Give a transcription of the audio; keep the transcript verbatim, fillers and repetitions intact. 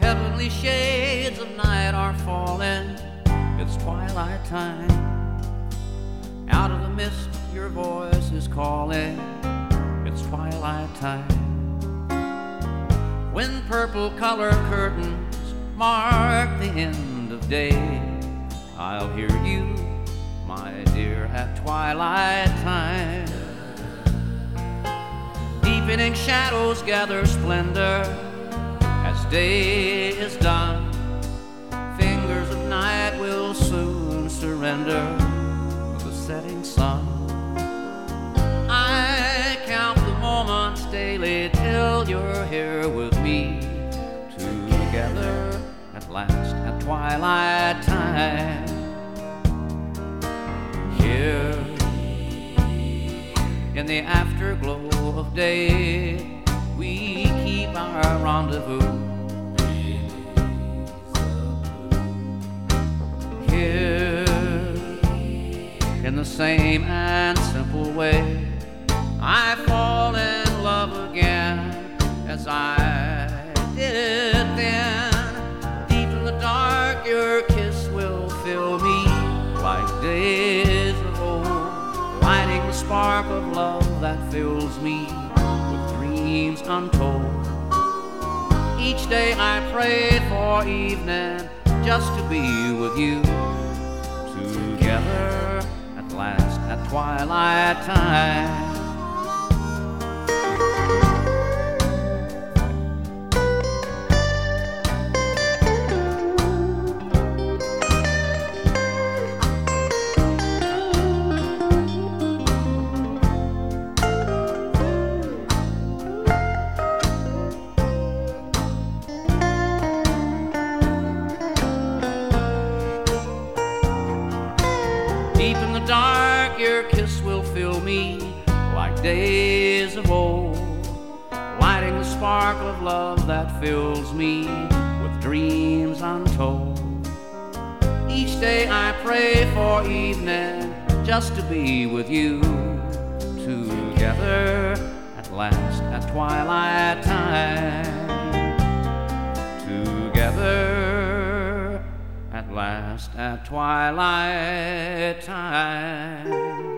Heavenly shades of night are falling. It's twilight time. Out of the mist your voice is calling. It's twilight time. When purple color curtains mark the end of day, I'll hear you, my dear, at twilight time. Deepening shadows gather splendor as day is done. Fingers of night will soon surrender to the setting sun. I count the moments daily till you're here with me, together at last at twilight time. Here in the afterglow of day, we keep our rendezvous. Here in the same and simple way, I fall in love again as I did then. Deep in the dark your kiss will fill me like days of old, lighting the spark of love that fills me with dreams untold. Each day I prayed for evening just to be with you, together at last at twilight time. Deep in the dark your kiss will fill me like days of old, lighting the spark of love that fills me with dreams untold. Each day I pray for evening just to be with you, together at last at twilight time. Together at last at twilight time.